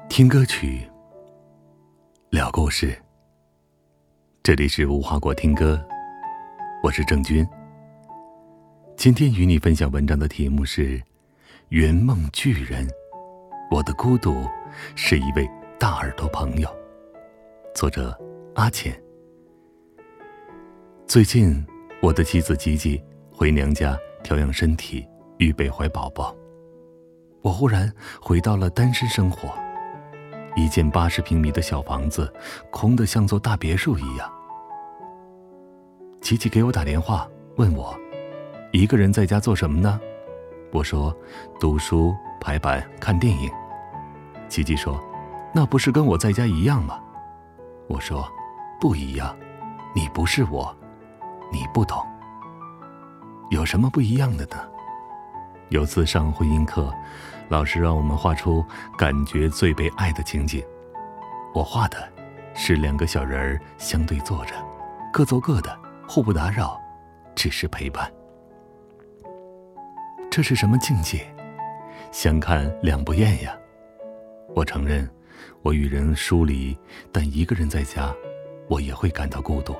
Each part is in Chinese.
听歌曲，聊故事。这里是无花果听歌，我是郑钧。今天与你分享文章的题目是《圆梦巨人》，我的孤独是一位大耳朵朋友。作者阿浅。最近我的妻子吉吉回娘家调养身体，预备怀宝宝。我忽然回到了单身生活，一间80平米的小房子，空得像座大别墅一样。吉吉给我打电话，问我一个人在家做什么呢？我说读书、排版、看电影。吉吉说那不是跟我在家一样吗？我说不一样，你不是我，你不懂。有什么不一样的呢？有次上婚姻课，老师让我们画出感觉最被爱的情景。我画的是2个小人儿相对坐着，各做各的，互不打扰，只是陪伴。这是什么境界？相看两不厌呀。我承认我与人疏离，但一个人在家，我也会感到孤独。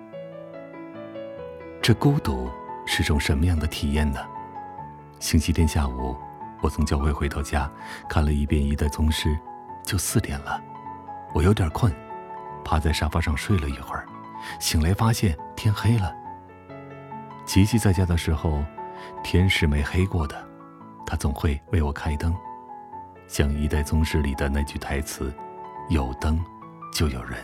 这孤独是种什么样的体验呢？星期天下午，我从教会回到家，看了一遍《一代宗师》，就4点了。我有点困，趴在沙发上睡了一会儿，醒来发现天黑了。吉吉在家的时候，天是没黑过的，他总会为我开灯，像《一代宗师》里的那句台词：有灯就有人。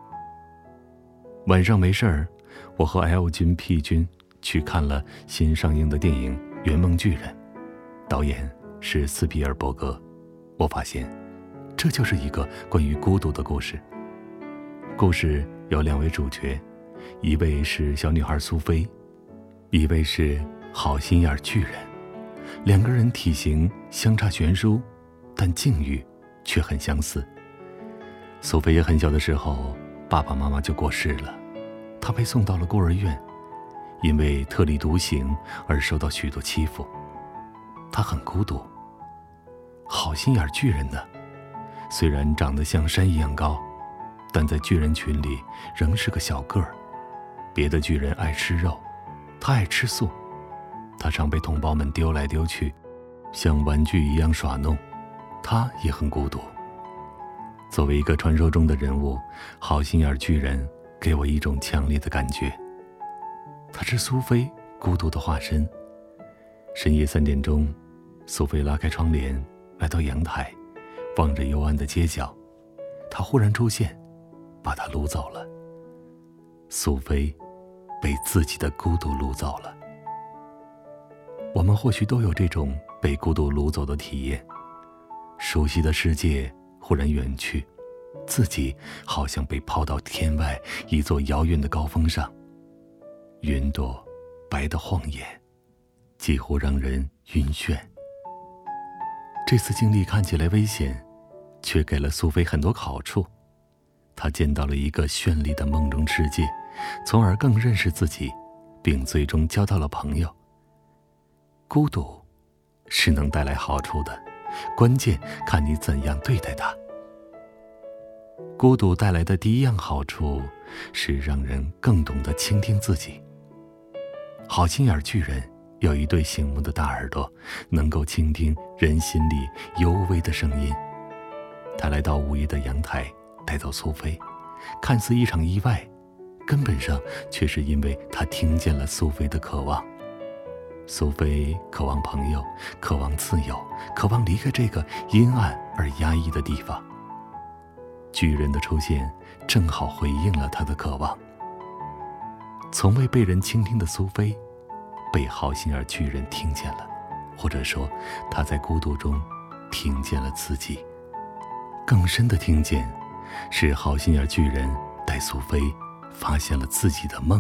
晚上没事儿，我和 L 君、P 君去看了新上映的电影《圆梦巨人》，导演是斯皮尔伯格。我发现这就是一个关于孤独的故事。故事有2位主角，一位是小女孩苏菲，一位是好心眼巨人。2个人体型相差悬殊，但境遇却很相似。苏菲也很小的时候，爸爸妈妈就过世了，她被送到了孤儿院，因为特立独行而受到许多欺负，她很孤独。好心眼巨人呢，虽然长得像山一样高，但在巨人群里仍是个小个儿。别的巨人爱吃肉，他爱吃素，他常被同胞们丢来丢去，像玩具一样耍弄，他也很孤独。作为一个传说中的人物，好心眼巨人给我一种强烈的感觉，他是苏菲孤独的化身。深夜3点钟，苏菲拉开窗帘，来到阳台，望着幽暗的街角，他忽然出现，把他掳走了。苏菲被自己的孤独掳走了。我们或许都有这种被孤独掳走的体验，熟悉的世界忽然远去，自己好像被抛到天外一座遥远的高峰上，云朵白得晃眼，几乎让人晕眩。这次经历看起来危险，却给了苏菲很多好处。她见到了一个绚丽的梦中世界，从而更认识自己，并最终交到了朋友。孤独是能带来好处的，关键看你怎样对待它。孤独带来的第一样好处是让人更懂得倾听自己。好心眼巨人有一对醒目的大耳朵，能够倾听人心里幽微的声音。他来到午夜的阳台，带走苏菲，看似一场意外，根本上却是因为他听见了苏菲的渴望。苏菲渴望朋友，渴望自由，渴望离开这个阴暗而压抑的地方。巨人的出现正好回应了他的渴望。从未被人倾听的苏菲，被好心眼巨人听见了，或者说他在孤独中听见了自己。更深的听见，是好心眼巨人带苏菲发现了自己的梦。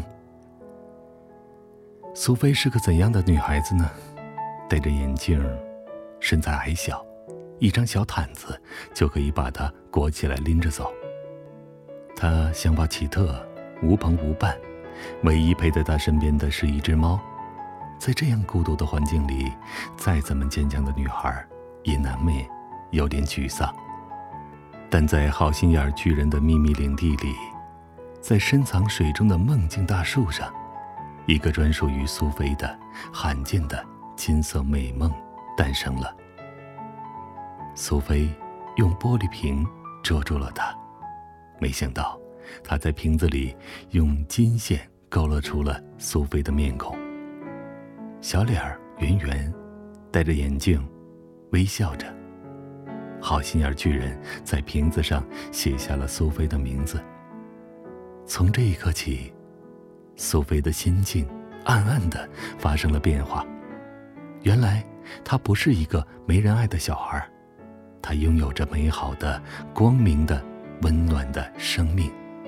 苏菲是个怎样的女孩子呢？戴着眼镜，身材矮小，一张小毯子就可以把她裹起来拎着走。她想法奇特，无朋无伴，唯一陪在她身边的是一只猫。在这样孤独的环境里，再怎么坚强的女孩也难免有点沮丧。 但在好心眼巨人的秘密领地里，在深藏水中的梦境大树上，一个专属于苏菲的罕见的金色美梦诞生了。苏菲用玻璃瓶遮住了它，没想到她在瓶子里用金线勾勒出了苏菲的面孔，小脸儿圆圆，戴着眼镜，微笑着。好心眼巨人在瓶子上写下了苏菲的名字。从这一刻起，苏菲的心境暗暗地发生了变化。原来她不是一个没人爱的小孩，她拥有着美好的、光明的、温暖的生命。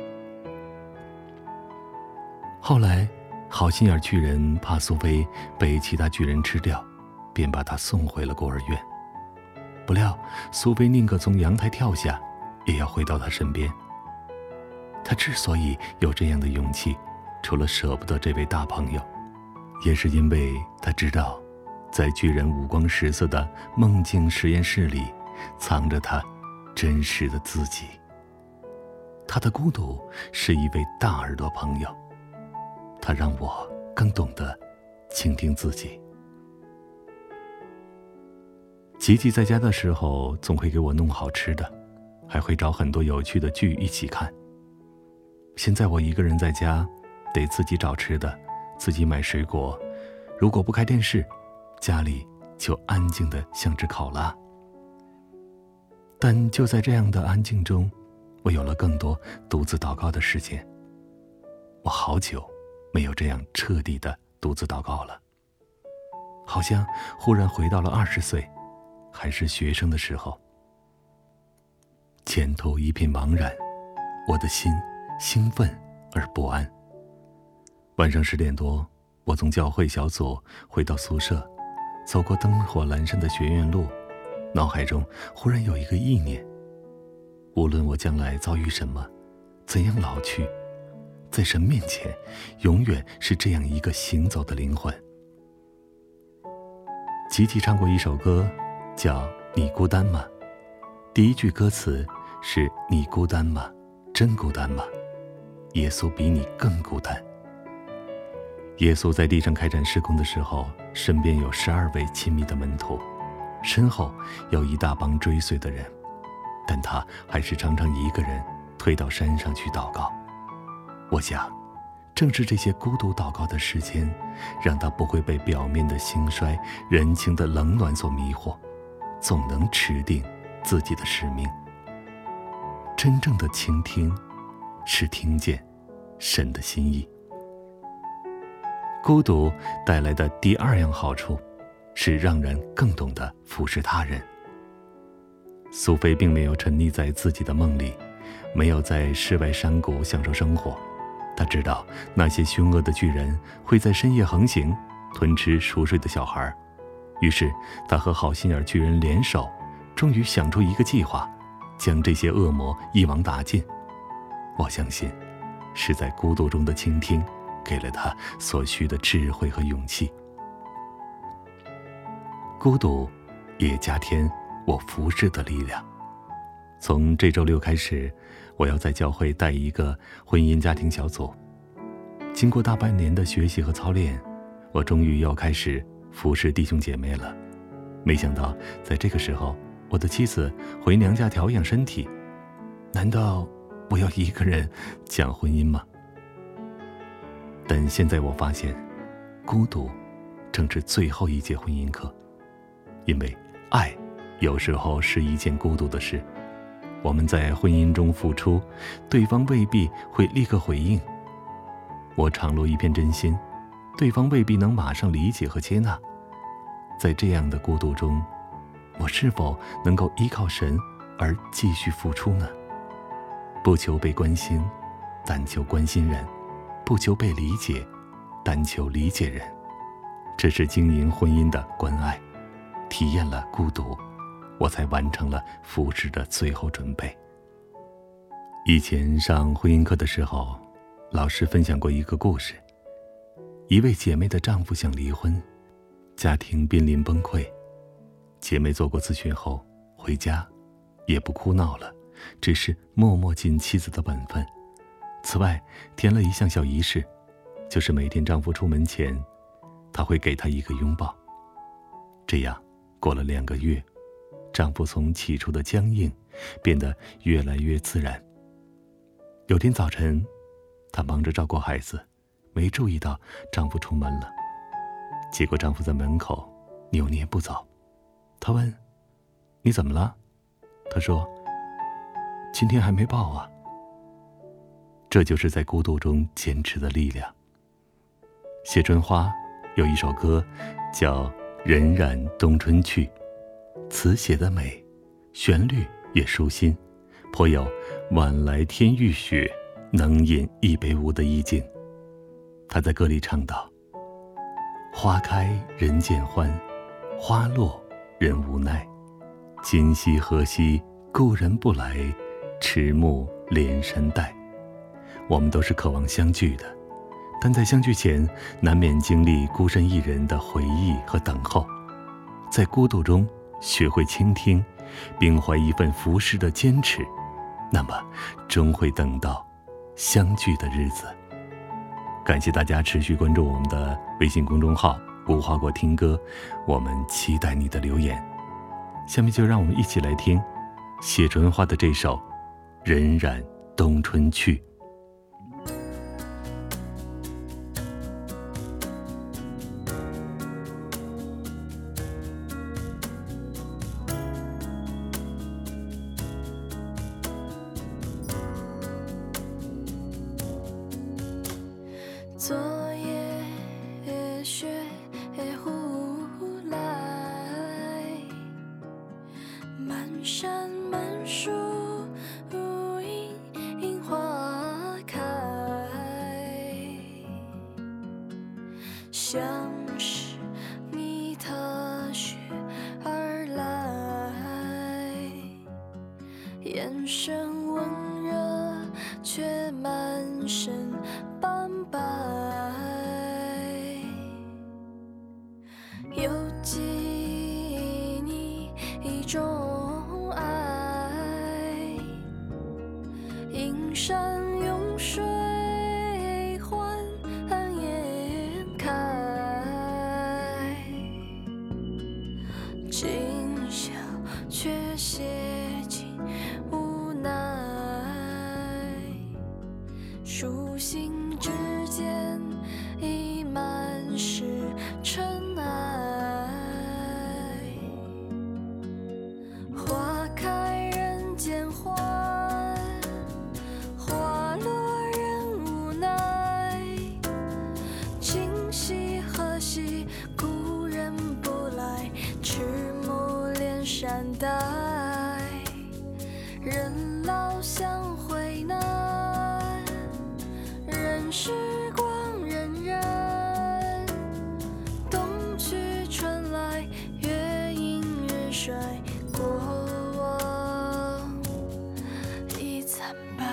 后来好心眼巨人怕苏菲被其他巨人吃掉，便把她送回了孤儿院。不料苏菲宁可从阳台跳下，也要回到他身边。他之所以有这样的勇气，除了舍不得这位大朋友，也是因为他知道，在巨人五光十色的梦境实验室里，藏着他真实的自己。他的孤独是一位大耳朵朋友，他让我更懂得倾听自己。吉吉在家的时候总会给我弄好吃的，还会找很多有趣的剧一起看。现在我一个人在家，得自己找吃的，自己买水果，如果不开电视，家里就安静得像只考拉。但就在这样的安静中，我有了更多独自祷告的时间。我好久没有这样彻底的独自祷告了，好像忽然回到了20岁，还是学生的时候。前途一片茫然，我的心兴奋而不安。晚上10点多，我从教会小组回到宿舍，走过灯火阑珊的学院路，脑海中忽然有一个意念：无论我将来遭遇什么，怎样老去，在神面前永远是这样一个行走的灵魂。吉吉唱过一首歌叫你孤单吗？第一句歌词是你孤单吗？真孤单吗？耶稣比你更孤单。耶稣在地上开展事工的时候，身边有12位亲密的门徒，身后有一大帮追随的人，但他还是常常一个人退到山上去祷告。我想正是这些孤独祷告的时间，让他不会被表面的兴衰、人情的冷暖所迷惑，总能持定自己的使命。真正的倾听是听见神的心意。孤独带来的第2样好处是让人更懂得服侍他人。苏菲并没有沉溺在自己的梦里，没有在世外山谷享受生活。他知道那些凶恶的巨人会在深夜横行，吞吃熟睡的小孩。于是他和好心眼巨人联手，终于想出一个计划，将这些恶魔一网打尽。我相信是在孤独中的倾听给了他所需的智慧和勇气。孤独也加添我服侍的力量。从这周6开始，我要在教会带一个婚姻家庭小组。经过大半年的学习和操练，我终于要开始服侍弟兄姐妹了。没想到在这个时候，我的妻子回娘家调养身体。难道我要一个人讲婚姻吗？但现在我发现，孤独正是最后一节婚姻课。因为爱有时候是一件孤独的事。我们在婚姻中付出，对方未必会立刻回应。我敞露一片真心，对方未必能马上理解和接纳。在这样的孤独中，我是否能够依靠神而继续付出呢？不求被关心，但求关心人；不求被理解，但求理解人。这是经营婚姻的关爱。体验了孤独，我才完成了服侍的最后准备。以前上婚姻课的时候，老师分享过一个故事。一位姐妹的丈夫想离婚，家庭濒临崩溃。姐妹做过咨询后回家，也不哭闹了， 只是默默尽妻子的本分。此外，添了一项小仪式，就是每天丈夫出门前，她会给他一个拥抱。这样过了2个月，丈夫从起初的僵硬变得越来越自然。有天早晨，她忙着照顾孩子，没注意到丈夫出门了。结果丈夫在门口扭捏不走。她问：“你怎么了？”他说：“今天还没抱啊。”这就是在孤独中坚持的力量。谢春花有一首歌叫《荏苒冬春去》，词写得美，旋律也舒心，颇有晚来天欲雪，能饮一杯无的意境。他在歌里唱道：“花开人渐欢，花落人无奈。今夕何夕故人不来，迟暮连山带。”我们都是渴望相聚的，但在相聚前，难免经历孤身一人的回忆和等候。在孤独中学会倾听，并怀一份浮世的坚持，那么终会等到相聚的日子。感谢大家持续关注我们的微信公众号无花果听歌，我们期待你的留言。下面就让我们一起来听谢春花的这首《荏苒冬春去》。 昨夜雪忽来，满山满树樱花开，像是你踏雪而来，眼神温热却满身斑白，犹记你一种爱，映山涌水缓颜开，今宵却写尽无奈，书信之间已满是尘埃，花开人间欢，花落人无奈。今夕何夕故人不来，迟暮连山带。人老相会难，任时光荏苒，冬去春来，月盈日衰，过往已惨白。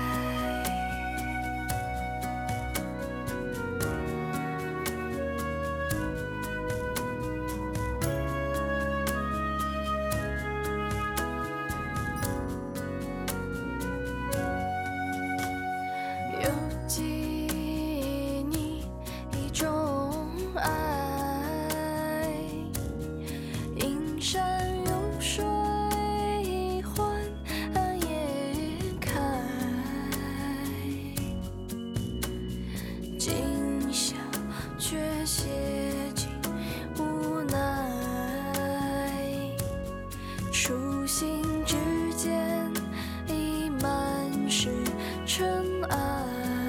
犹记你一种爱，映山涌水缓颜开，今宵却写尽无奈，书信之间已满是尘埃。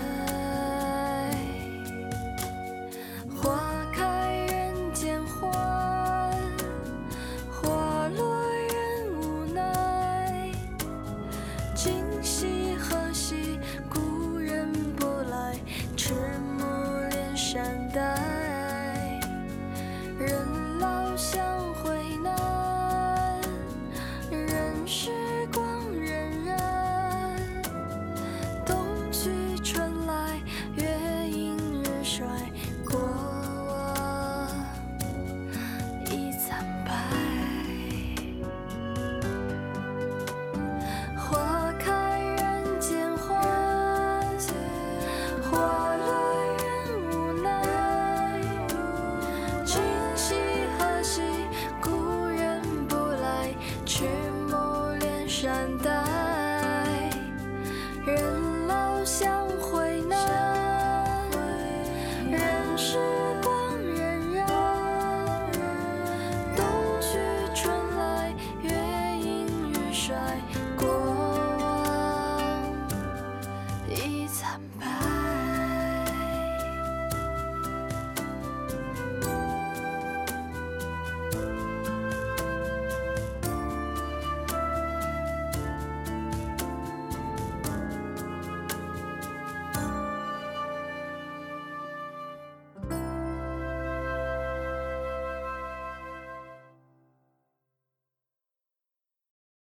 花开人间欢，花落人无奈。今夕何夕故人不来，迟暮连山带。人老相会难，任时光荏苒。冬去春来，月盈日衰，过往已惨白。花闪的